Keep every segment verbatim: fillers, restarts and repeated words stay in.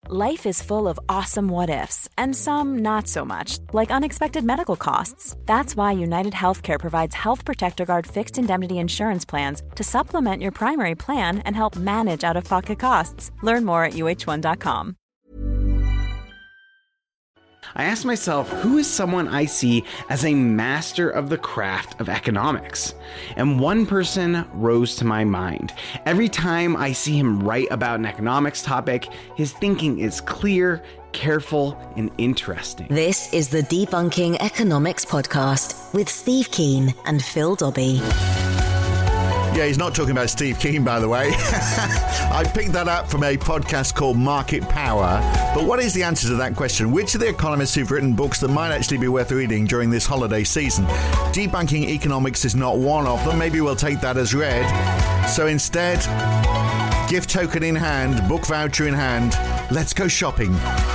Life is full of awesome what-ifs, and some not so much, like unexpected medical costs. That's why United Healthcare provides Health Protector Guard fixed indemnity insurance plans to supplement your primary plan and help manage out-of-pocket costs. Learn more at U H one dot com. I asked myself, who is someone I see as a master of the craft of economics? And one person rose to my mind. Every time I see him write about an economics topic, his thinking is clear, careful, and interesting. This is the Debunking Economics Podcast with Steve Keen and Phil Dobbie. Yeah, he's not talking about Steve Keen, by the way. I picked that up from a podcast called Market Power. But what is the answer to that question? Which of the economists who've written books that might actually be worth reading during this holiday season? Debunking Economics is not one of them. Maybe we'll take that as read. So instead, gift token in hand, book voucher in hand, let's go shopping.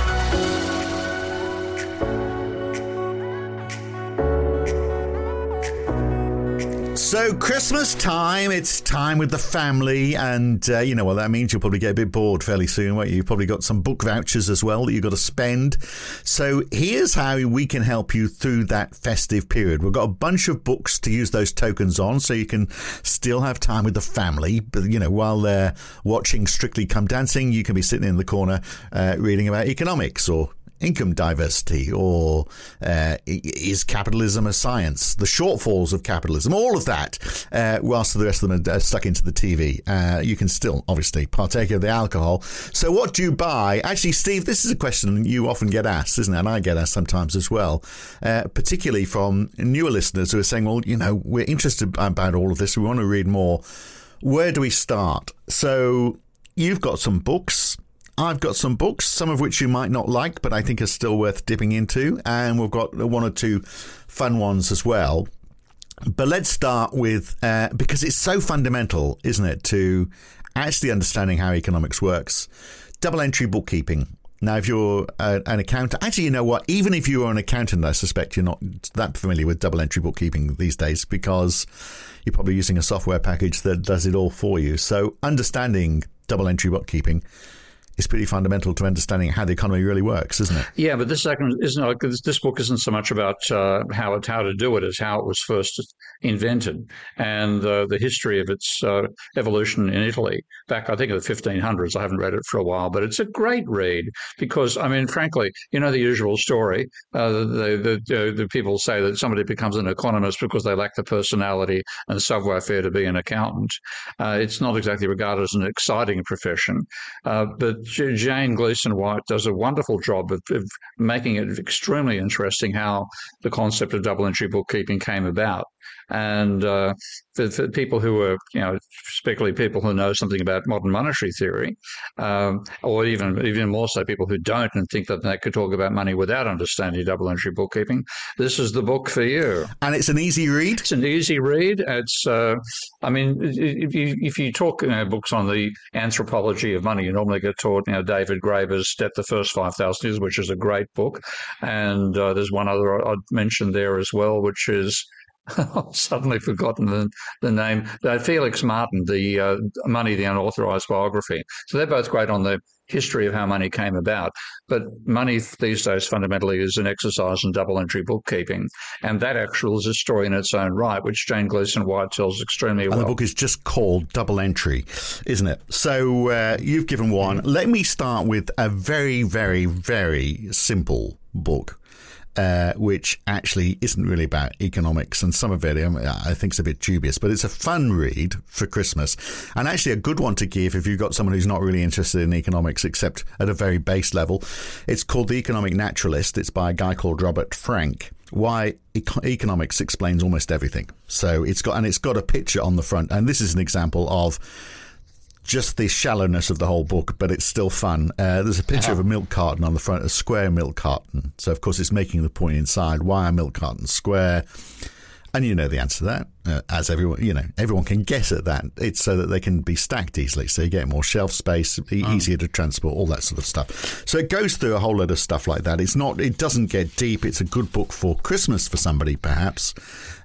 So Christmas time, it's time with the family, and uh, you know what that means. You'll probably get a bit bored fairly soon, won't you? You've probably got some book vouchers as well that you've got to spend. So here's how we can help you through that festive period. We've got a bunch of books to use those tokens on, so you can still have time with the family. But, you know, while they're watching Strictly Come Dancing, you can be sitting in the corner uh, reading about economics or income diversity, or uh, is capitalism a science? The shortfalls of capitalism, all of that, uh, whilst the rest of them are stuck into the T V. Uh, you can still, obviously, partake of the alcohol. So what do you buy? Actually, Steve, this is a question you often get asked, isn't it? And I get asked sometimes as well, uh, particularly from newer listeners who are saying, well, you know, we're interested about all of this. We want to read more. Where do we start? So you've got some books. I've got some books, some of which you might not like, but I think are still worth dipping into. And we've got one or two fun ones as well. But let's start with, uh, because it's so fundamental, isn't it, to actually understanding how economics works, double entry bookkeeping. Now, if you're uh, an accountant, actually, you know what? Even if you are an accountant, I suspect you're not that familiar with double entry bookkeeping these days, because you're probably using a software package that does it all for you. So understanding double entry bookkeeping is pretty fundamental to understanding how the economy really works, isn't it? Yeah, but this second isn't like this, this book isn't so much about uh, how it how to do it as how it was first invented, and uh, the history of its uh, evolution in Italy back, I think, in the fifteen hundreds. I haven't read it for a while, but it's a great read because, I mean, frankly, you know the usual story. Uh, the, the, uh, the people say that somebody becomes an economist because they lack the personality and savoir-faire to be an accountant. Uh, it's not exactly regarded as an exciting profession, uh, but Jane Gleeson White does a wonderful job of, of making it extremely interesting how the concept of double entry bookkeeping came about. And uh, for, for people who are, you know, particularly people who know something about modern monetary theory, um, or even even more so people who don't and think that they could talk about money without understanding double entry bookkeeping, this is the book for you. And it's an easy read? It's an easy read. It's, uh, I mean, if you, if you talk, you know, books on the anthropology of money, you normally get taught, you know, David Graeber's Debt the First five thousand Years, which is a great book. And uh, there's one other I'd mention there as well, which is, I've suddenly forgotten the, the name. Uh, Felix Martin, the uh, Money, the Unauthorized Biography. So they're both great on the history of how money came about. But money these days fundamentally is an exercise in double entry bookkeeping. And that actually is a story in its own right, which Jane Gleeson White tells extremely well. And the book is just called Double Entry, isn't it? So uh, you've given one. Let me start with a very, very, very simple book. Uh, which actually isn't really about economics, and some of it um, I think is a bit dubious, but it's a fun read for Christmas, and actually a good one to give if you've got someone who's not really interested in economics except at a very base level. It's called The Economic Naturalist. It's by a guy called Robert Frank. Why Eco- Economics Explains Almost Everything. So it's got, and it's got a picture on the front, and this is an example of just the shallowness of the whole book, but it's still fun. Uh, there's a picture uh-huh. of a milk carton on the front, a square milk carton. So, of course, it's making the point inside. Why are milk cartons square? And you know the answer to that. uh, as everyone, you know, everyone can get at that. It's so that they can be stacked easily. So you get more shelf space, e- oh. easier to transport, all that sort of stuff. So it goes through a whole load of stuff like that. It's not, it doesn't get deep. It's a good book for Christmas for somebody, perhaps,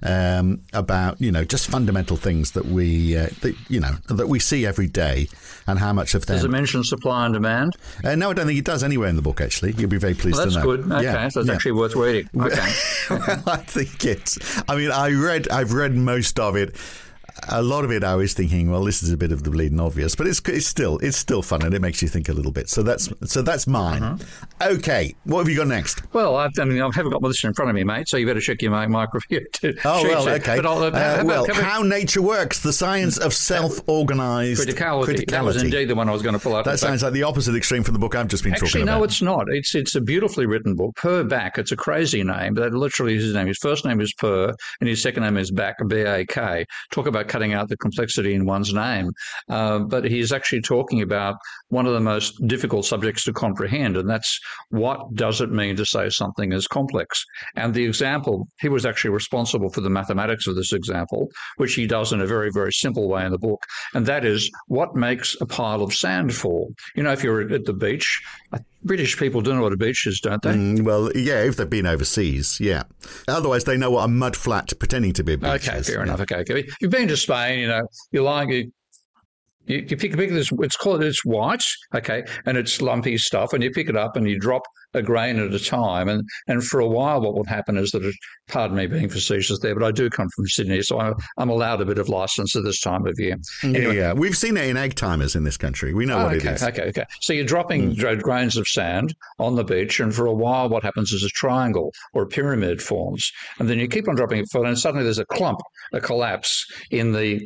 um, about, you know, just fundamental things that we, uh, that, you know, that we see every day and how much of them. Does it mention supply and demand? Uh, no, I don't think it does anywhere in the book, actually. You'll be very pleased well, to know. That's good. Okay, yeah, so it's yeah. actually worth reading. Okay. Well, I think it's, I mean, I read, I've read most of it. A lot of it, I was thinking, well, this is a bit of the bleeding obvious, but it's it's still it's still fun and it makes you think a little bit. So that's so that's mine. Uh-huh. Okay, what have you got next? Well, I've, I mean, I haven't got my list in front of me, mate. So you better check your mic microphone. Oh well, okay. But I'll, uh, uh, how well, about, how nature works: the science of self-organized criticality. criticality. That was indeed the one I was going to pull out. That sounds like the opposite extreme from the book I've just been Actually, talking about. no, it's not. It's it's a beautifully written book. Per Back. It's a crazy name, but that literally is his name. His first name is Per, and his second name is Back, B A K. Talk about cutting out the complexity in one's name. Uh, but he's actually talking about one of the most difficult subjects to comprehend, and that's what does it mean to say something is complex? And the example, he was actually responsible for the mathematics of this example, which he does in a very, very simple way in the book. And that is, what makes a pile of sand fall? You know, if you're at the beach, British people do know what a beach is, don't they? Mm, well, yeah, if they've been overseas, yeah. Otherwise, they know what a mud flat pretending to be a beach okay, is. fair yeah. enough. Okay, okay. You've been to Spain, you know, you like it. You, you pick, pick this, it's called, it's white, okay, and it's lumpy stuff, and you pick it up and you drop a grain at a time. And, and for a while, what would happen is that, it, pardon me being facetious there, but I do come from Sydney, so I'm, I'm allowed a bit of license at this time of year. Anyway, yeah, we've seen it in egg timers in this country. We know oh, what okay, it is. Okay, okay. So you're dropping mm. grains of sand on the beach, and for a while, what happens is a triangle or a pyramid forms. And then you keep on dropping it further, and suddenly there's a clump, a collapse in the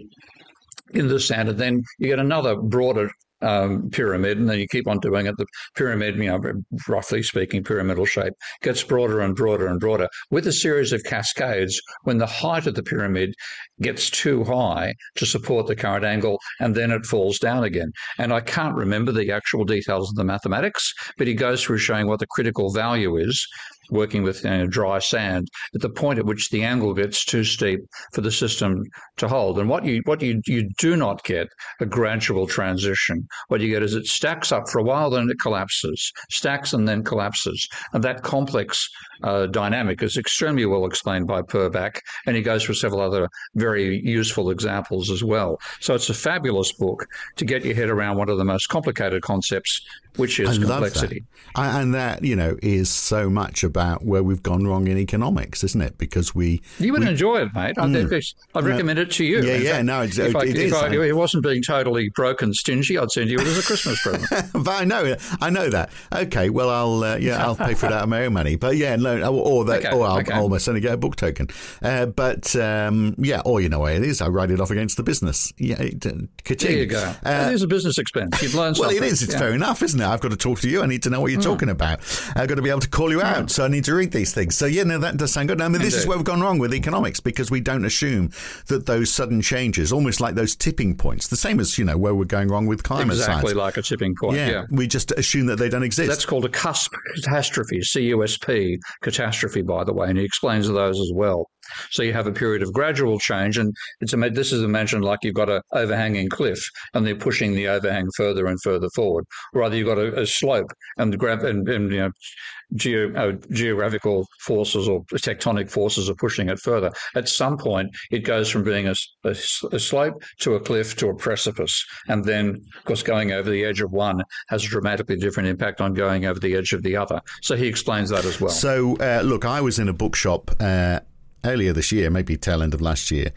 in the sand, and then you get another broader um, pyramid, and then you keep on doing it. The pyramid, you know, roughly speaking, pyramidal shape, gets broader and broader and broader with a series of cascades when the height of the pyramid gets too high to support the current angle, and then it falls down again. And I can't remember the actual details of the mathematics, but he goes through showing what the critical value is working with you know, dry sand at the point at which the angle gets too steep for the system to hold. And what you what you you do not get a gradual transition. What you get is it stacks up for a while, then it collapses, stacks and then collapses. And that complex uh, dynamic is extremely well explained by Per Back, and he goes through several other very useful examples as well. So it's a fabulous book to get your head around one of the most complicated concepts, which is I complexity. Love that. And that, you know, is so much about where we've gone wrong in economics, isn't it? Because we... You would we, enjoy it, mate. Mm, I'd, I'd recommend uh, it to you. Yeah, in yeah, fact, no, it, if I, it if is. I, if it wasn't being totally broke and stingy, I'd send you it as a Christmas present. But I know, I know that. Okay, well, I'll uh, yeah, I'll pay for it out of my own money. But yeah, no, or, or that, okay, or I'll okay. almost only get a book token. Uh, but um, yeah, or you know what it is, I write it off against the business. Yeah, it, uh, there you go. Uh, it is a business expense. You've learned well, something. Well, it is. It's yeah. fair enough, isn't it? I've got to talk to you. I need to know what you're mm. talking about. I've got to be able to call you out. Mm. So I need to read these things. So yeah, no, that does sound good. I mean, this Indeed. is where we've gone wrong with economics, because we don't assume that those sudden changes, almost like those tipping points, the same as, you know, where we're going wrong with climate exactly science. Exactly like a tipping point, yeah, yeah. We just assume that they don't exist. That's called a cusp catastrophe, C U S P, catastrophe, by the way, and he explains those as well. So you have a period of gradual change, and it's a, this is imagined like you've got an overhanging cliff, and they're pushing the overhang further and further forward. Or either you've got a, a slope, and the gra- and, and you know, geo, uh, geographical forces or tectonic forces are pushing it further. At some point, it goes from being a, a, a slope to a cliff to a precipice, and then, of course, going over the edge of one has a dramatically different impact on going over the edge of the other. So he explains that as well. So, uh, look, I was in a bookshop uh, earlier this year, maybe tail end of last year,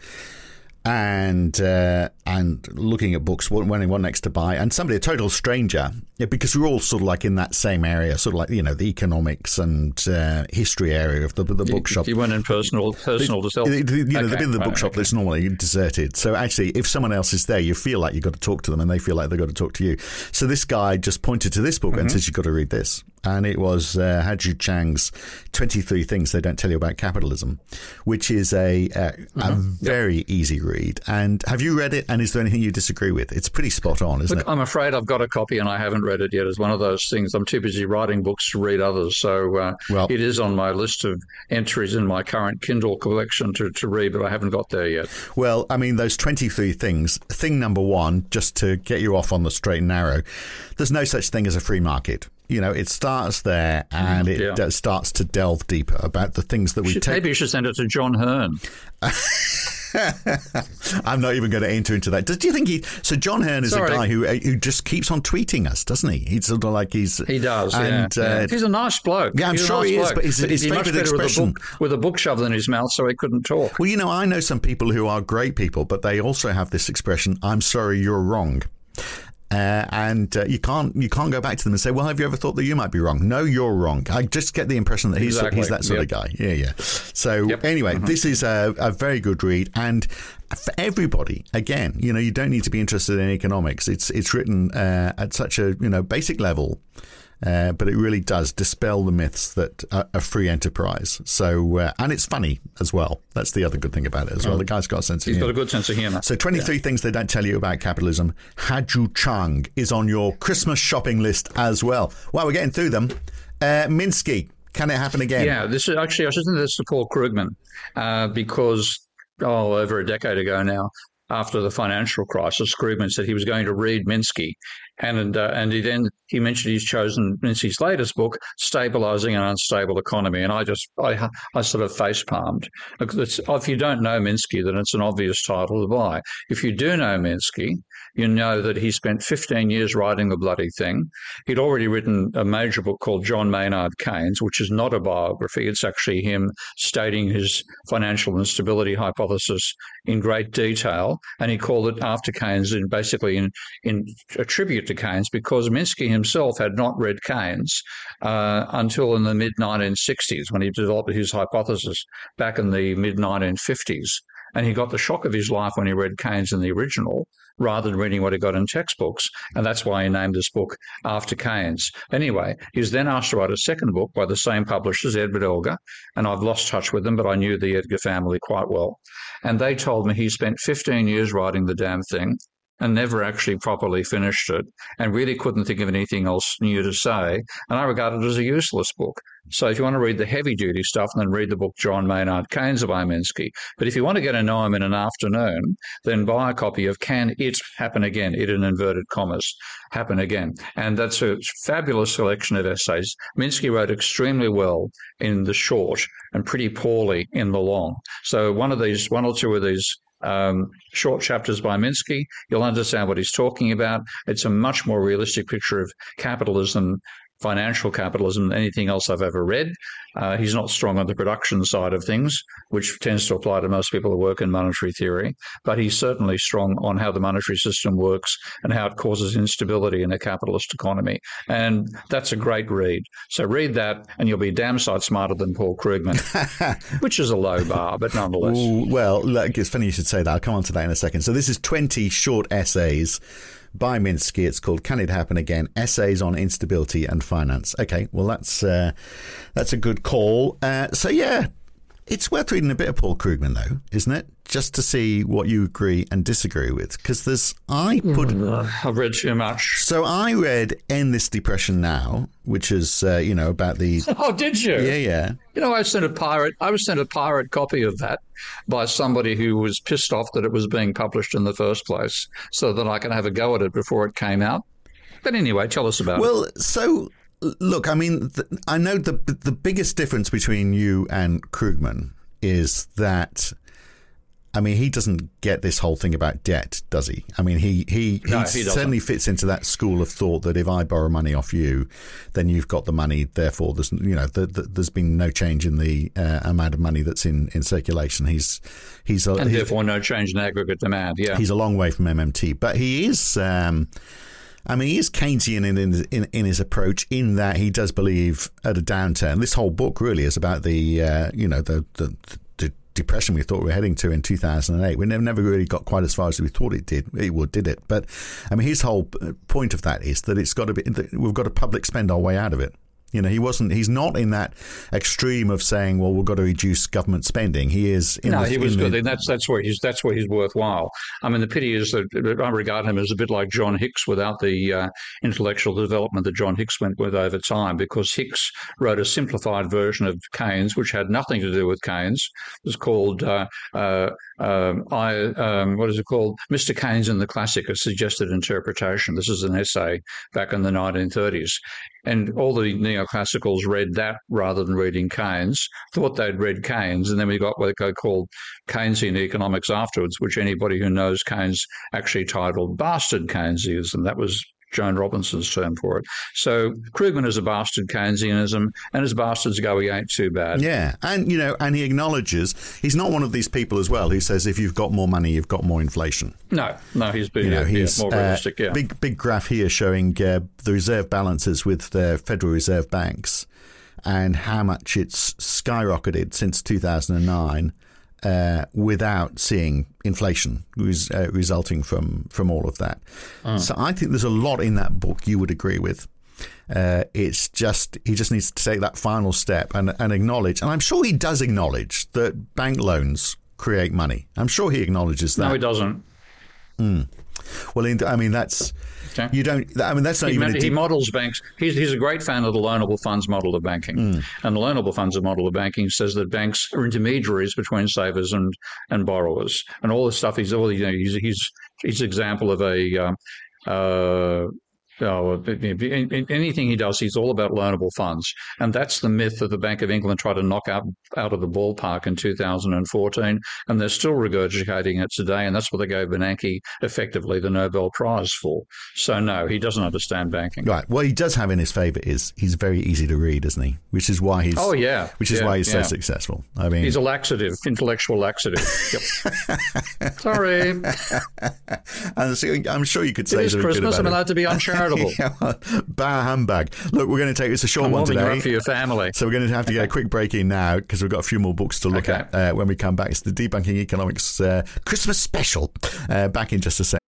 and uh, and looking at books, when one next to buy, and somebody, a total stranger, yeah, because we're all sort of like in that same area, sort of like, you know, the economics and uh, history area of the, the bookshop. You, you went in personal, personal to self. You know, okay. the bit of the bookshop okay. that's normally deserted. So actually, if someone else is there, you feel like you've got to talk to them, and they feel like they've got to talk to you. So this guy just pointed to this book mm-hmm. and says, you've got to read this. And it was uh, Haju Chang's twenty-three Things They Don't Tell You About Capitalism, which is a, a, mm-hmm. a very yep. easy read. And have you read it? And is there anything you disagree with? It's pretty spot on, isn't Look, it? I'm afraid I've got a copy and I haven't read it yet. It's one of those things. I'm too busy writing books to read others. So uh, well, it is on my list of entries in my current Kindle collection to, to read, but I haven't got there yet. Well, I mean, those twenty-three things, thing number one, just to get you off on the straight and narrow, there's no such thing as a free market. You know, it starts there and it yeah. starts to delve deeper about the things that we should, take. Maybe you should send it to John Hearn. I'm not even going to enter into that. Do you think he? So John Hearn is Sorry. a guy who who just keeps on tweeting us, doesn't he? He's sort of like he's he does. And, yeah, uh, yeah. He's a nice bloke. Yeah, I'm he's sure a nice he is. bloke. But his, but his he'd be much favourite better expression with a, book, with a book shoved in his mouth, so he couldn't talk. Well, you know, I know some people who are great people, but they also have this expression: "I'm sorry, you're wrong." Uh, and uh, you can't you can't go back to them and say, well, have you ever thought that you might be wrong? No, you're wrong. I just get the impression that he's exactly. he's that sort yep. of guy. Yeah, yeah. So yep. anyway, mm-hmm. this is a, a very good read, and for everybody, again, you know, you don't need to be interested in economics. It's it's written uh, at such a you know basic level. Uh, but it really does dispel the myths that a, a free enterprise. So, uh, and it's funny as well. That's the other good thing about it as well. Oh, the guy's got a sense of He's humor. got a good sense of humour. So, twenty-three yeah. things they don't tell you about capitalism. Haju Chang is on your Christmas shopping list as well. Well, we're getting through them. Uh, Minsky, can it happen again? Yeah, this is actually, I should send this to Paul Krugman uh, because, oh, over a decade ago now, after the financial crisis, Krugman said he was going to read Minsky. And uh, and he then he mentioned he's chosen Minsky's latest book, Stabilizing an Unstable Economy. And I just, I, I sort of face palmed. If you don't know Minsky, then it's an obvious title to buy. If you do know Minsky, you know that he spent fifteen years writing the bloody thing. He'd already written a major book called John Maynard Keynes, which is not a biography. It's actually him stating his financial instability hypothesis in great detail. And he called it After Keynes, in basically in, in a tribute to Keynes, because Minsky himself had not read Keynes uh, until in the mid nineteen sixties when he developed his hypothesis back in the mid nineteen fifties. And he got the shock of his life when he read Keynes in the original rather than reading what he got in textbooks. And that's why he named this book After Keynes. Anyway, he was then asked to write a second book by the same publishers, Edward Elgar, and I've lost touch with them, but I knew the Edgar family quite well. And they told me he spent fifteen years writing the damn thing and never actually properly finished it and really couldn't think of anything else new to say. And I regard it as a useless book. So if you want to read the heavy-duty stuff, then read the book John Maynard Keynes by Minsky. But if you want to get to know him in an afternoon, then buy a copy of Can It Happen Again? It in inverted commas, happen again. And that's a fabulous selection of essays. Minsky wrote extremely well in the short and pretty poorly in the long. So one of these, one or two of these Um, short chapters by Minsky, you'll understand what he's talking about. It's a much more realistic picture of capitalism, financial capitalism, than anything else I've ever read. Uh, he's not strong on the production side of things, which tends to apply to most people who work in monetary theory, but he's certainly strong on how the monetary system works and how it causes instability in a capitalist economy. And that's a great read. So read that and you'll be damn sight smarter than Paul Krugman, which is a low bar, but nonetheless. Ooh, well, look, it's funny you should say that. I'll come on to that in a second. So this is twenty short essays by Minsky. It's called Can It Happen Again? Essays on Instability and Finance. Okay, well, that's uh, that's a good call. Uh, so, yeah, it's worth reading a bit of Paul Krugman, though, isn't it? Just to see what you agree and disagree with. Because there's, I put... I've read too much. So I read End This Depression Now, which is, uh, you know, about the... Oh, did you? Yeah, yeah. You know, I sent a pirate, I was sent a pirate copy of that by somebody who was pissed off that it was being published in the first place so that I can have a go at it before it came out. But anyway, tell us about well, it. Well, so... Look, I mean, th- I know the the biggest difference between you and Krugman is that, I mean, he doesn't get this whole thing about debt, does he? I mean, he he, no, he, he certainly fits into that school of thought that if I borrow money off you, then you've got the money. Therefore, there's you know the, the, there's been no change in the uh, amount of money that's in, in circulation. He's he's a, and he's, therefore no change in aggregate demand. Yeah, he's a long way from M M T, but he is. Um, I mean, he is Keynesian in, in in in his approach in that he does believe at a downturn. This whole book really is about the uh, you know the, the the depression we thought we were heading to in two thousand eight. We never never really got quite as far as we thought it did. It would, did it? But I mean, his whole point of that is that it's got to be that we've got to public spend our way out of it. You know, he wasn't. He's not in that extreme of saying, "Well, we've got to reduce government spending." He is. In no, the, he was in good, the, and that's that's where he's that's where he's worthwhile. I mean, the pity is that I regard him as a bit like John Hicks without the uh, intellectual development that John Hicks went with over time, because Hicks wrote a simplified version of Keynes, which had nothing to do with Keynes. It was called uh, uh, um, I um, what is it called? Mister Keynes and the Classic: A Suggested Interpretation. This is an essay back in the nineteen thirties. And all the neoclassicals read that rather than reading Keynes, thought they'd read Keynes, and then we got what they called Keynesian economics afterwards, which anybody who knows Keynes actually titled bastard Keynesianism. That was Joan Robinson's term for it. So Krugman is a bastard Keynesianism, and as bastards go, he ain't too bad. Yeah, and you know, and he acknowledges he's not one of these people as well who says if you've got more money, you've got more inflation. No, no, he's been you know, yeah, he's, more realistic. Uh, yeah, big big graph here showing uh, the reserve balances with the Federal Reserve banks and how much it's skyrocketed since two thousand nine. Uh, without seeing inflation res- uh, resulting from, from all of that. Mm. So I think there's a lot in that book you would agree with. Uh, it's just, he just needs to take that final step and, and acknowledge, and I'm sure he does acknowledge that bank loans create money. I'm sure he acknowledges that. No, he doesn't. Mm. Well, I mean, that's... Okay. You don't. I mean, that's not he, even. A he deep... models banks. He's he's a great fan of the loanable funds model of banking, mm. and the loanable funds model of banking says that banks are intermediaries between savers and, and borrowers, and all this stuff. He's all you know. He's he's he's an example of a. Um, uh, Oh, anything he does, he's all about loanable funds. And that's the myth that the Bank of England tried to knock out, out of the ballpark in two thousand fourteen. And they're still regurgitating it today. And that's what they gave Bernanke effectively the Nobel Prize for. So, no, he doesn't understand banking. Right. What he does have in his favour is he's very easy to read, isn't he? Which is why he's, oh, yeah. Which is yeah, why he's yeah. so successful. I mean, he's a laxative, intellectual laxative. Yep. Sorry. And so I'm sure you could say it is something Christmas. good about I'm it. allowed to be uncharitable. Yeah, well, bah humbug. Look, we're going to take it's a short I'm one today. You up for your family. So we're going to have to get a quick break in now because we've got a few more books to look okay. at uh, when we come back. It's the Debunking Economics uh, Christmas special. Uh, back in just a sec.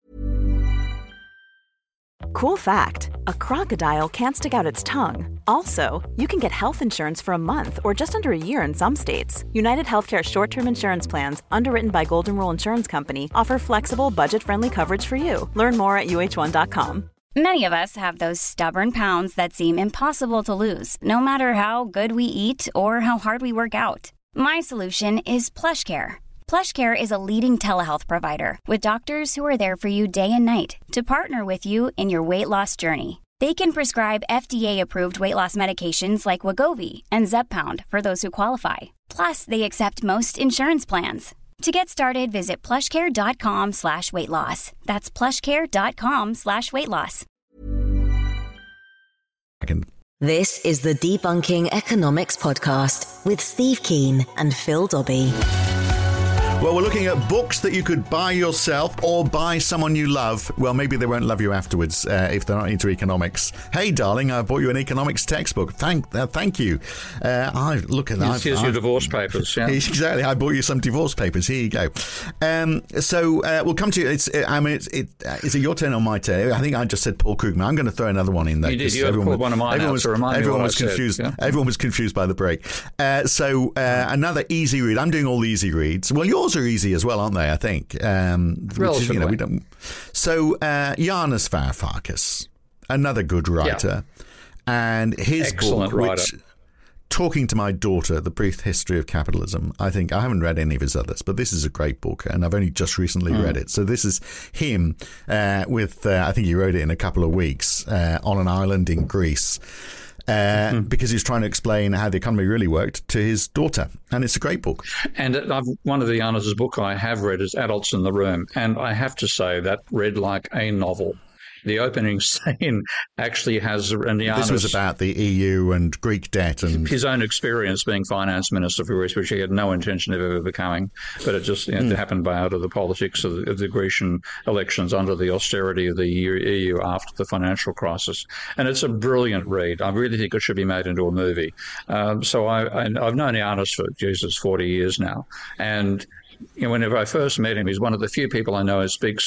Cool fact, a crocodile can't stick out its tongue. Also, you can get health insurance for a month or just under a year in some states. United Healthcare short-term insurance plans, underwritten by Golden Rule Insurance Company, offer flexible, budget-friendly coverage for you. Learn more at U H one dot com. Many of us have those stubborn pounds that seem impossible to lose, no matter how good we eat or how hard we work out. My solution is PlushCare. PlushCare is a leading telehealth provider with doctors who are there for you day and night to partner with you in your weight loss journey. They can prescribe F D A-approved weight loss medications like Wegovy and Zepbound for those who qualify. Plus, they accept most insurance plans. To get started, visit plushcare.com slash weight loss. That's plushcare.com slash weight loss. This is the Debunking Economics Podcast with Steve Keen and Phil Dobbie. Well, we're looking at books that you could buy yourself or buy someone you love. Well, maybe they won't love you afterwards uh, if they're not into economics. Hey, darling, I bought you an economics textbook. Thank uh, thank you. Uh, I Look at that. Here's your divorce papers. Yeah. Exactly. I bought you some divorce papers. Here you go. Um, so uh, we'll come to you. It's, I mean, it's, it, uh, is it your turn or my turn? I think I just said Paul Krugman. I'm going to throw another one in there. You did. You everyone, pulled one of mine out to remind everyone me what was I confused. said, yeah? Everyone was confused by the break. Uh, so uh, another easy read. I'm doing all the easy reads. Well, yours are easy as well, aren't they? I think. Um, which is, you know, we don't. So uh, Yanis Varoufakis, another good writer, yeah. and his Excellent book, writer. which, Talking to My Daughter, The Brief History of Capitalism. I think I haven't read any of his others, but this is a great book, and I've only just recently mm. read it. So this is him uh, with, uh, I think he wrote it in a couple of weeks, uh, on an island in Greece. Uh, mm-hmm. Because he's trying to explain how the economy really worked to his daughter. And it's a great book. And I've, one of the Yanis' book I have read is Adults in the Room. And I have to say that read like a novel. The opening scene actually has an Yanis. This was about the E U and Greek debt and his own experience being finance minister for Greece, which he had no intention of ever becoming, but it just you know, mm. it happened by out of the politics of the, of the Grecian elections under the austerity of the E U after the financial crisis. And it's a brilliant read. I really think it should be made into a movie. Um, so I, I, I've known Yanis for Jesus forty years now, and. You know, whenever I first met him, he's one of the few people I know who speaks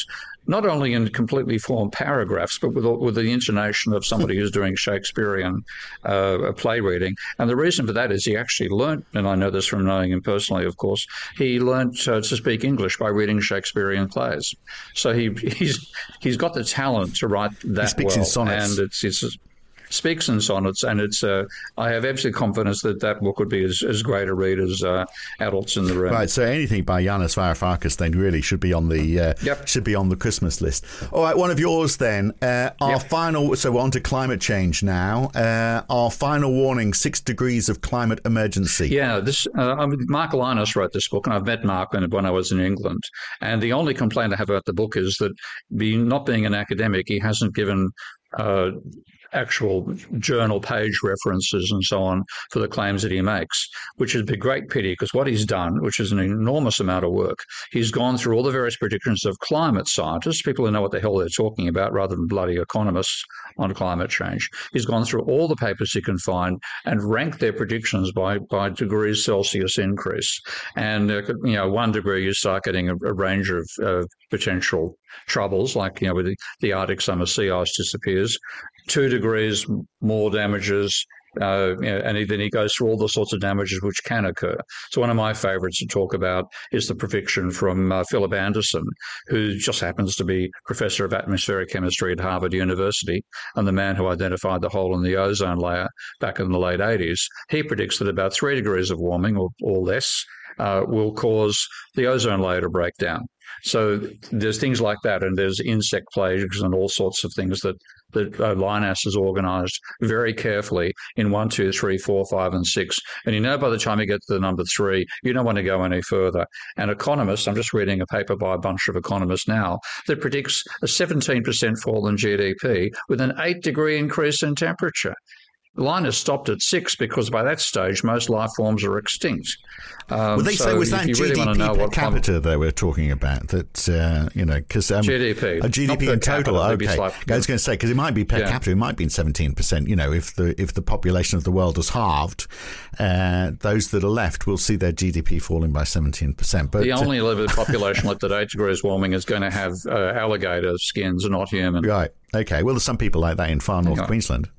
not only in completely formed paragraphs, but with, with the intonation of somebody who's doing Shakespearean uh, play reading. And the reason for that is he actually learnt, and I know this from knowing him personally, of course, he learnt uh, to speak English by reading Shakespearean plays. So he he's he's got the talent to write that he speaks well. in sonnets. And it's, it's speaks in sonnets, and it's. Uh, I have absolute confidence that that book would be as, as great a read as uh, Adults in the Room. Right, so anything by Yanis Varoufakis then really should be on the uh, yep. should be on the Christmas list. All right, one of yours then. Uh, our yep. final. So we're on to climate change now. Uh, our final warning: six degrees of climate emergency. Yeah, this. Uh, I mean, Mark Linus wrote this book, and I've met Mark when I was in England. And the only complaint I have about the book is that, being not being an academic, he hasn't given. Uh, actual journal page references and so on for the claims that he makes, which is a great pity, because what he's done, which is an enormous amount of work, he's gone through all the various predictions of climate scientists, people who know what the hell they're talking about rather than bloody economists on climate change. He's gone through all the papers he can find and ranked their predictions by, by degrees Celsius increase. And, uh, you know, one degree you start getting a, a range of uh, potential troubles, like, you know, with the, the Arctic summer sea ice disappears. Two degrees more damages, uh, you know, and he, then he goes through all the sorts of damages which can occur. So one of my favourites to talk about is the prediction from uh, Philip Anderson, who just happens to be Professor of Atmospheric Chemistry at Harvard University and the man who identified the hole in the ozone layer back in the late eighties. He predicts that about three degrees of warming or, or less uh, will cause the ozone layer to break down. So there's things like that, and there's insect plagues and all sorts of things that, that uh, Linus has organised very carefully in one, two, three, four, five, and six. And you know by the time you get to the number three, you don't want to go any further. And economists, I'm just reading a paper by a bunch of economists now, that predicts a seventeen percent fall in G D P with an eight-degree increase in temperature. Linus stopped at six because by that stage most life forms are extinct. Um, well, they so say was that G really D P per what capita climate... they were talking about? That uh, you know, because um, G D P, a G D P in total. Capita, okay, like, I was going to say because it might be per yeah. capita, it might be seventeen percent. You know, if the if the population of the world has halved, uh, those that are left will see their G D P falling by seventeen percent. But the uh, only limited population left at eight degrees warming is going to have uh, alligator skins, not human. Right. Okay. Well, there's some people like that in far north okay. Queensland.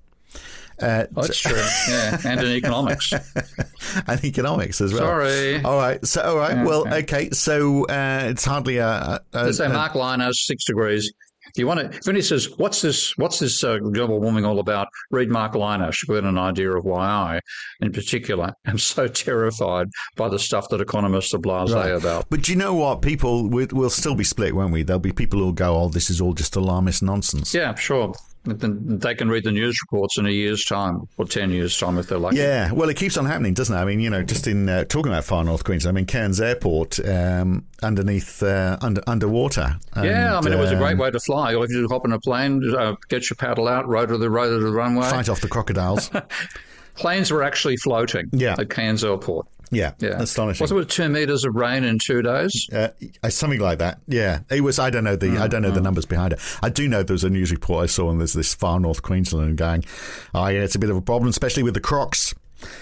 Uh, oh, that's true, yeah, and in economics. And economics as well. Sorry. All right, so, all right, yeah, well, yeah. okay, so uh, it's hardly a... a, a so Mark Linus, six degrees. Do you want to, if anybody says, what's this What's this uh, global warming all about, read Mark Linus. You'll get an idea of why I, in particular, am so terrified by the stuff that economists are blasé right. about. But do you know what? People will we'll still be split, won't we? There'll be people who'll go, oh, this is all just alarmist nonsense. Yeah, sure. They can read the news reports in a year's time or ten years' time if they're lucky. Yeah, well, it keeps on happening, doesn't it? I mean, you know, just in uh, talking about far north Queensland, I mean, Cairns Airport um, underneath uh, under underwater. And, yeah, I mean, it was a great um, way to fly. All you do is hop in a plane, uh, get your paddle out, row to the row to the runway, fight off the crocodiles. Planes were actually floating yeah. at Cairns Airport. Yeah, yeah, astonishing. Was it two meters of rain in two days? Uh, something like that. Yeah, it was. I don't know the. Mm, I don't know mm. the numbers behind it. I do know there was a news report I saw, and there's this far north Queensland going, "Oh yeah, it's a bit of a problem, especially with the crocs."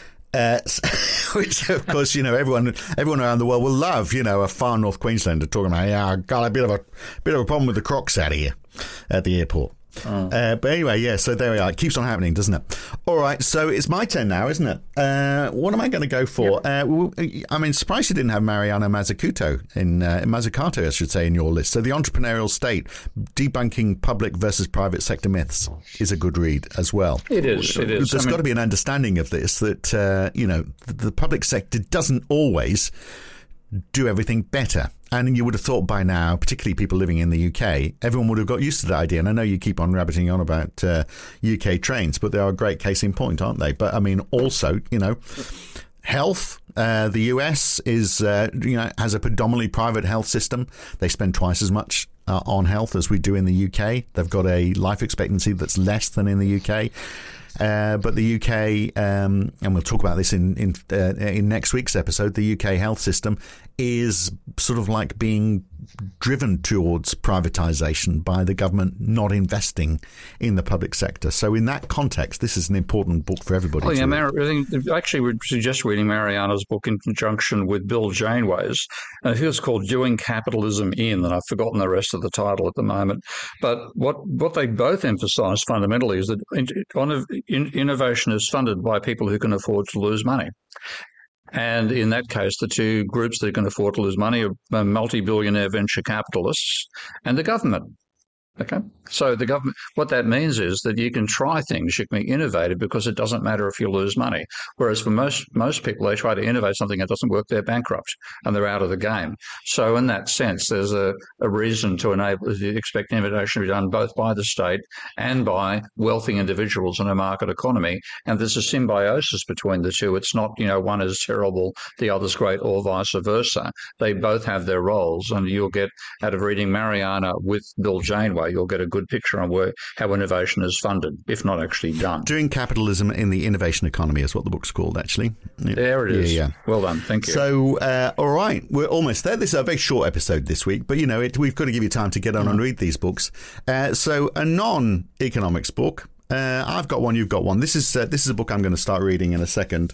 Uh, which, of course, you know, everyone, everyone around the world will love. You know, a far north Queenslander talking about, "Yeah, I got a bit of a bit of a problem with the crocs out of here at the airport." Oh. Uh, but anyway, yeah, so there we are. It keeps on happening, doesn't it? All right, so it's my turn now, isn't it? Uh, what am I going to go for? Yep. Uh, I mean, surprised you didn't have Mariana Mazzucato in uh, Mazzucato, I should say, in your list. So The Entrepreneurial State, Debunking Public versus Private Sector Myths is a good read as well. It is, it is. There's I mean, got to be an understanding of this, that, uh, you know, the, the public sector doesn't always do everything better. And you would have thought by now, particularly people living in the U K, everyone would have got used to that idea. And I know you keep on rabbiting on about uh, U K trains, but they are a great case in point, aren't they? But I mean, also, you know, health. Uh, the U S is, uh, you know, has a predominantly private health system. They spend twice as much uh, on health as we do in the U K. They've got a life expectancy that's less than in the U K. Uh, but the U K, um, and we'll talk about this in in, uh, in next week's episode, the U K health system is sort of like being driven towards privatization by the government not investing in the public sector. So in that context, this is an important book for everybody. Oh, to yeah, read. Mar- I think actually would suggest reading Mariana's book in conjunction with Bill Janeway's. And I think it's called Doing Capitalism In, and I've forgotten the rest of the title at the moment. But what, what they both emphasize fundamentally is that in, on, in, innovation is funded by people who can afford to lose money. And in that case, the two groups that can afford to lose money are multi-billionaire venture capitalists and the government. Okay, so the government, what that means is that you can try things, you can be innovative because it doesn't matter if you lose money. Whereas for most most people, they try to innovate something that doesn't work, they're bankrupt and they're out of the game. So in that sense, there's a, a reason to enable to expect innovation to be done both by the state and by wealthy individuals in a market economy. And there's a symbiosis between the two. It's not, you know, one is terrible, the other's great, or vice versa. They both have their roles, and you'll get out of reading Mariana with Bill Janeway, you'll get a good picture on where how innovation is funded, if not actually done. Doing Capitalism in the Innovation Economy is what the book's called, actually. There it is. Yeah, yeah. Well done. Thank you. So, uh, all right, we're almost there. This is a very short episode this week, but, you know, it, we've got to give you time to get on mm. and read these books. Uh, so a non-economics book. Uh, I've got one, you've got one. This is uh, this is a book I'm going to start reading in a second.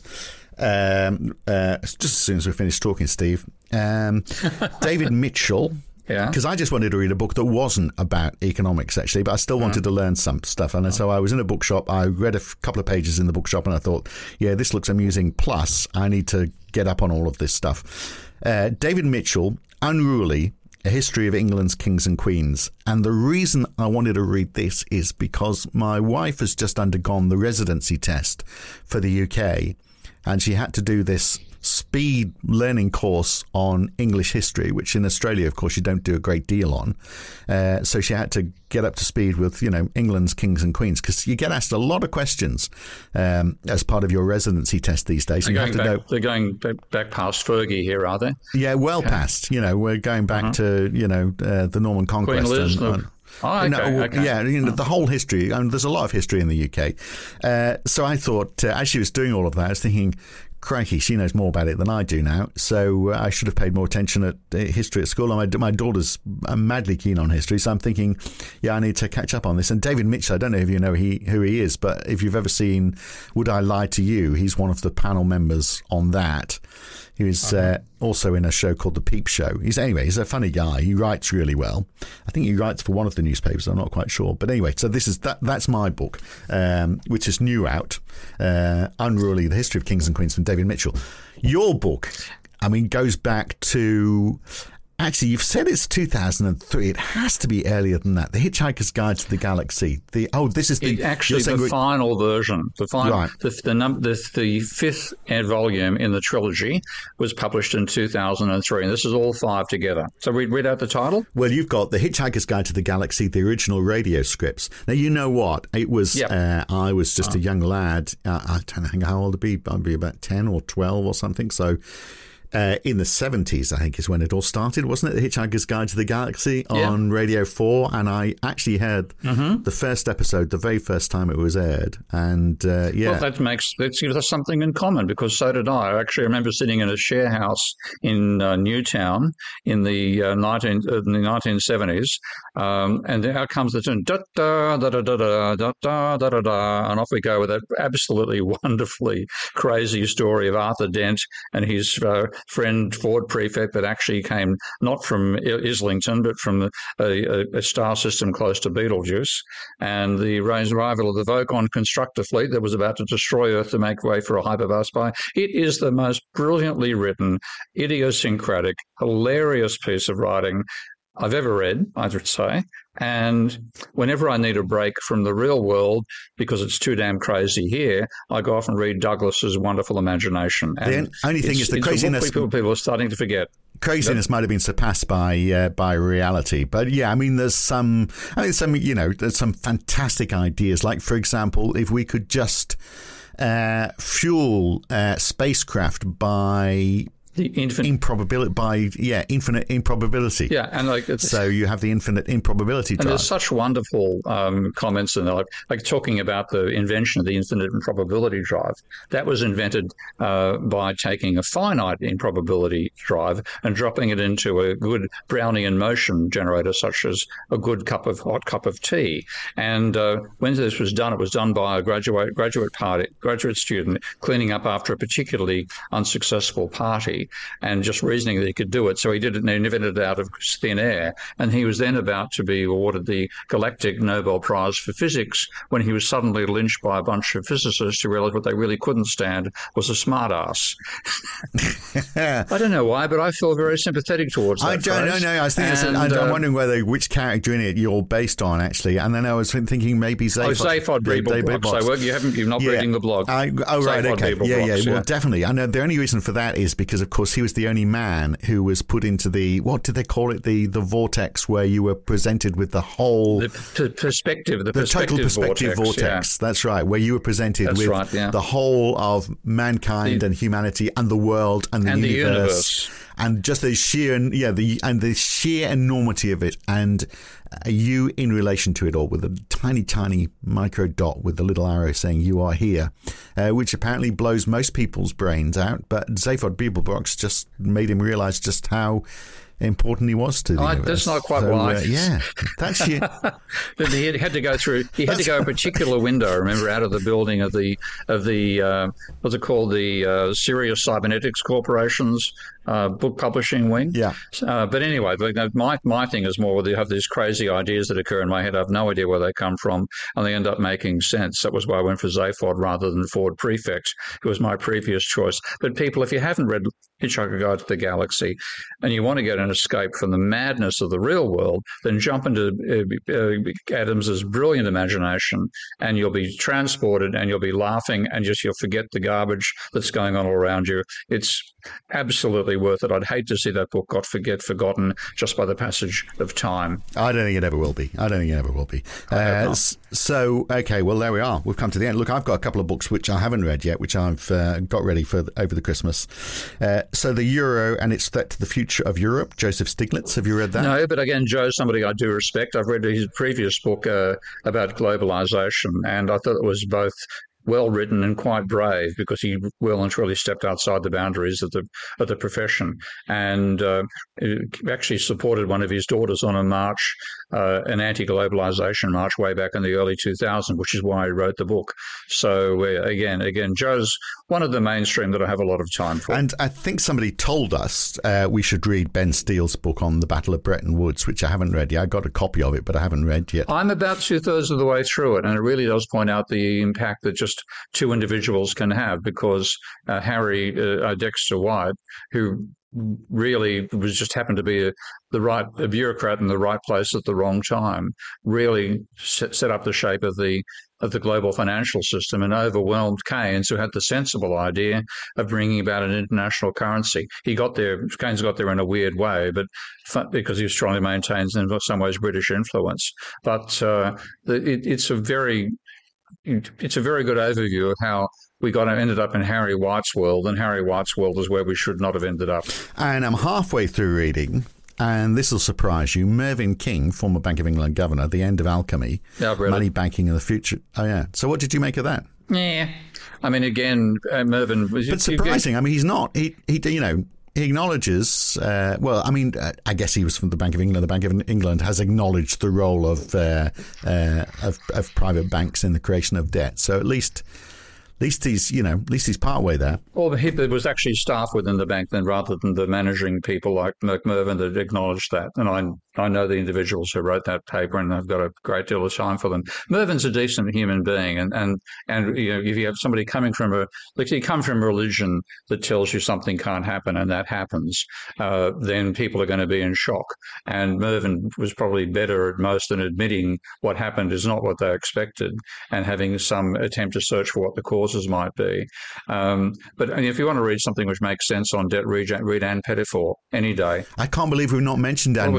Um, uh, just as soon as we finish talking, Steve. Um, David Mitchell. Yeah. Because I just wanted to read a book that wasn't about economics, actually, but I still wanted mm. to learn some stuff. And so I was in a bookshop. I read a f- couple of pages in the bookshop and I thought, yeah, this looks amusing. Plus, I need to get up on all of this stuff. Uh, David Mitchell, Unruly, A History of England's Kings and Queens. And the reason I wanted to read this is because my wife has just undergone the residency test for the U K. And she had to do this speed learning course on English history, which in Australia, of course, you don't do a great deal on. Uh, so she had to get up to speed with, you know, England's kings and queens, because you get asked a lot of questions um, as part of your residency test these days. They're, you going, have to back, know, they're going back, back past Fergie here, are they? Yeah, well okay. past. You know, we're going back uh-huh. to, you know, uh, the Norman Conquest. Queen Liz, and, and, Oh, okay, you know, okay. Yeah, you know, the whole history. I mean, there's a lot of history in the U K. Uh, so I thought, uh, as she was doing all of that, I was thinking, crikey, she knows more about it than I do now. So uh, I should have paid more attention at uh, history at school. And my, my daughter's madly keen on history. So I'm thinking, yeah, I need to catch up on this. And David Mitchell, I don't know if you know he, who he is, but if you've ever seen Would I Lie to You, he's one of the panel members on that. He was uh, also in a show called The Peep Show. He's anyway, he's a funny guy. He writes really well. I think he writes for one of the newspapers. I'm not quite sure. But anyway, so this is that. That's my book, um, which is new out. Uh, Unruly, The History of Kings and Queens from David Mitchell. Your book, I mean, goes back to... Actually, you've said it's two thousand three. It has to be earlier than that. The Hitchhiker's Guide to the Galaxy. The oh, this is the it actually the re- final version. The final, right. the the, num- the the fifth volume in the trilogy was published in two thousand three, and this is all five together. So we read out the title. Well, you've got The Hitchhiker's Guide to the Galaxy, the original radio scripts. Now you know what it was. Yep. Uh, I was just oh. a young lad. Uh, I don't think how old I'd be. I'd be about ten or twelve or something. So. Uh, in the seventies, I think, is when it all started, wasn't it? The Hitchhiker's Guide to the Galaxy on yeah. Radio four. And I actually heard mm-hmm. the first episode, the very first time it was aired. And, uh, yeah. Well, that makes that gives us something in common, because so did I. I actually remember sitting in a share house in uh, Newtown in the, uh, nineteen, uh, in the nineteen seventies. Um, and out comes the tune, da da da da da da da da da da, and off we go with that absolutely wonderfully crazy story of Arthur Dent and his uh, friend Ford Prefect that actually came not from Islington but from a, a star system close to Betelgeuse, and the arrival of the Vocon constructor fleet that was about to destroy Earth to make way for a hyperbar spy. It is the most brilliantly written, idiosyncratic, hilarious piece of writing I've ever read, I would say. And whenever I need a break from the real world because it's too damn crazy here, I go off and read Douglas's wonderful imagination. And the only thing is the craziness people, people are starting to forget. Craziness might have been surpassed by uh, by reality, but yeah, I mean, there's some, I mean, some, you know, there's some fantastic ideas. Like, for example, if we could just uh, fuel uh, spacecraft by The infinite improbability by yeah infinite improbability. Yeah, and like so you have the infinite improbability drive. And there's such wonderful um, comments in there, like, like talking about the invention of the infinite improbability drive. That was invented uh, by taking a finite improbability drive and dropping it into a good Brownian motion generator, such as a good cup of hot cup of tea. And uh, when this was done, it was done by a graduate graduate party graduate student cleaning up after a particularly unsuccessful party. And just reasoning that he could do it. So he did it and invented it out of thin air. And he was then about to be awarded the Galactic Nobel Prize for Physics when he was suddenly lynched by a bunch of physicists who realized what they really couldn't stand was a smartass. I don't know why, but I feel very sympathetic towards that. I don't know. No, I was thinking. And, I'm uh, wondering whether which character in it you're based on, actually. And then I was thinking maybe Zaphod. Oh, Zaphod Beeblebrox. So you haven't, you're not yeah. reading the blog. I, oh, right. Zaphod Okay. Yeah, yeah. yeah. Well, definitely. And the only reason for that is because, of course, he was the only man who was put into the, what did they call it, the the vortex where you were presented with the whole the p- perspective, the, the perspective total perspective vortex. vortex. Yeah. That's right, where you were presented That's with right, yeah. the whole of mankind the, and humanity and the world and the and universe. The universe. And just the sheer, yeah, the and the sheer enormity of it, and uh, you in relation to it all, with a tiny, tiny micro dot with the little arrow saying "you are here," uh, which apparently blows most people's brains out. But Zaphod Beeblebrox just made him realise just how important he was to the oh, universe. That's not quite so, right. Uh, yeah, that's you. But he had to go through. He had to go a particular window. Remember, out of the building of the of the uh, what's it called, the uh, Sirius Cybernetics Corporation's uh, book publishing wing. Yeah. Uh, but anyway, my my thing is more where you have these crazy ideas that occur in my head. I have no idea where they come from, and they end up making sense. That was why I went for Zaphod rather than Ford Prefect. It was my previous choice. But people, if you haven't read Hitchhiker's Guide to the Galaxy, and you want to get an escape from the madness of the real world, then jump into uh, uh, Adams's brilliant imagination, and you'll be transported, and you'll be laughing, and just you'll forget the garbage that's going on all around you. It's absolutely worth it. I'd hate to see that book got forget forgotten just by the passage of time. I don't think it ever will be. I don't think it ever will be. Uh, so, okay, well, there we are. We've come to the end. Look, I've got a couple of books which I haven't read yet, which I've uh, got ready for over the Christmas. Uh, so, The Euro and Its Threat to the Future of Europe, Joseph Stiglitz. Have you read that? No, but again, Joe's somebody I do respect. I've read his previous book uh, about globalization, and I thought it was both well written and quite brave, because he well and truly stepped outside the boundaries of the of the profession, and uh, actually supported one of his daughters on a march, uh, an anti-globalization march way back in the early two thousands, which is why he wrote the book. So uh, again, again, Joe's one of the mainstream that I have a lot of time for. And I think somebody told us uh, we should read Ben Steele's book on the Battle of Bretton Woods, which I haven't read yet. I got a copy of it, but I haven't read yet. I'm about two thirds of the way through it, and it really does point out the impact that just two individuals can have, because uh, Harry uh, Dexter White, who really was just happened to be a, the right a bureaucrat in the right place at the wrong time, really set, set up the shape of the of the global financial system and overwhelmed Keynes, who had the sensible idea of bringing about an international currency. He got there, Keynes got there in a weird way, but because he was trying to maintain in some ways British influence. But uh, the, it, it's a very It's a very good overview of how we got ended up in Harry White's world, and Harry White's world is where we should not have ended up. And I'm halfway through reading, and this will surprise you, Mervyn King, former Bank of England governor, The End of Alchemy, yeah, really. Money, Banking and the Future. Oh, yeah. So what did you make of that? Yeah. I mean, again, uh, Mervyn... Was, but surprising. I mean, he's not... He, he you know... He acknowledges, uh, well, I mean, uh, I guess he was from the Bank of England. The Bank of England has acknowledged the role of, uh, uh, of of private banks in the creation of debt. So at least, at least he's, you know, at least he's partway there. Well, there was actually staff within the bank then, rather than the managing people like Mervyn that acknowledged that. And I I know the individuals who wrote that paper, and I've got a great deal of time for them. Mervyn's a decent human being, and and and you know, if you have somebody coming from a like you come from a religion that tells you something can't happen and that happens, uh, then people are going to be in shock. And Mervyn was probably better at most than admitting what happened is not what they expected, and having some attempt to search for what the causes might be. Um, but I mean, if you want to read something which makes sense on debt, read, read Ann Pettifor any day. I can't believe we've not mentioned Ann. Well, we have now.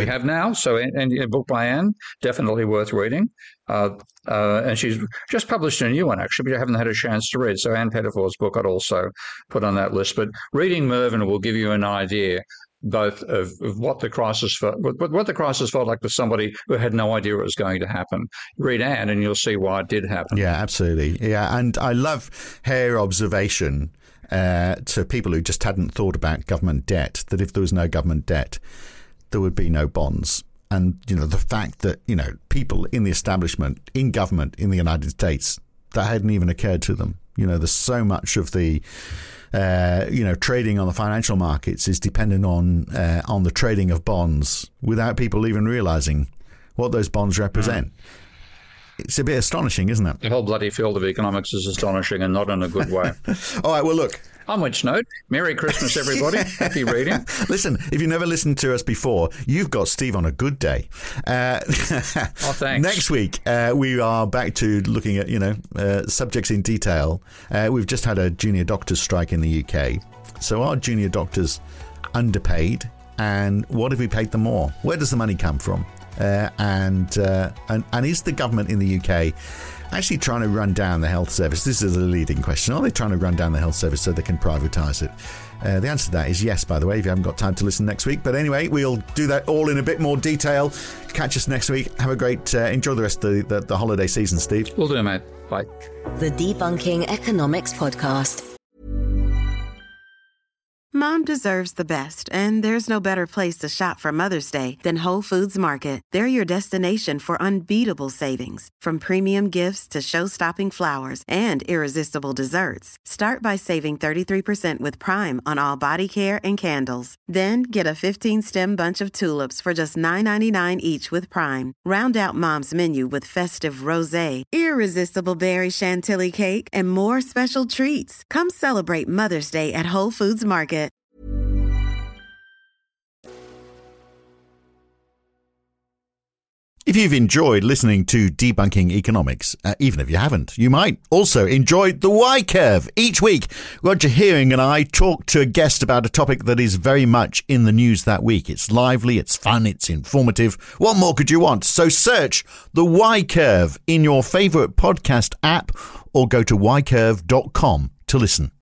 now. So, and, and a book by Anne, definitely worth reading. Uh, uh, and she's just published a new one, actually, but I haven't had a chance to read. So Anne Pettifor's book I'd also put on that list. But reading Mervyn will give you an idea both of, of what the crisis felt, what, what the crisis felt like for somebody who had no idea it was going to happen. Read Anne, and you'll see why it did happen. Yeah, absolutely. Yeah, and I love her observation uh, to people who just hadn't thought about government debt, that if there was no government debt, there would be no bonds. And, you know, the fact that, you know, people in the establishment, in government in the United States, that hadn't even occurred to them. You know, there's so much of the Uh, you know, trading on the financial markets is dependent on uh, on the trading of bonds without people even realizing what those bonds represent. Mm. It's a bit astonishing, isn't it? The whole bloody field of economics is astonishing, and not in a good way. All right, well, look. On which note, Merry Christmas, everybody. Happy reading. Listen, if you've never listened to us before, you've got Steve on a good day. Uh, oh, thanks. Next week, uh, we are back to looking at, you know, uh, subjects in detail. Uh, we've just had a junior doctors strike in the U K. So are junior doctors underpaid? And what if we paid them more? Where does the money come from? Uh, and, uh, and and is the government in the U K actually trying to run down the health service? This is a leading question. Are they trying to run down the health service so they can privatise it? Uh, the answer to that is yes, by the way, if you haven't got time to listen next week. But anyway, we'll do that all in a bit more detail. Catch us next week. Have a great, uh, enjoy the rest of the, the, the holiday season, Steve. Will do, mate. Bye. The Debunking Economics Podcast. Mom deserves the best, and there's no better place to shop for Mother's Day than Whole Foods Market. They're your destination for unbeatable savings, from premium gifts to show-stopping flowers and irresistible desserts. Start by saving thirty-three percent with Prime on all body care and candles. Then get a fifteen-stem bunch of tulips for just nine ninety-nine each with Prime. Round out Mom's menu with festive rosé, irresistible berry chantilly cake, and more special treats. Come celebrate Mother's Day at Whole Foods Market. If you've enjoyed listening to Debunking Economics, uh, even if you haven't, you might also enjoy The Y-Curve. Each week, Roger Hearing and I talk to a guest about a topic that is very much in the news that week. It's lively, it's fun, it's informative. What more could you want? So search The Y-Curve in your favourite podcast app or go to y curve dot com to listen.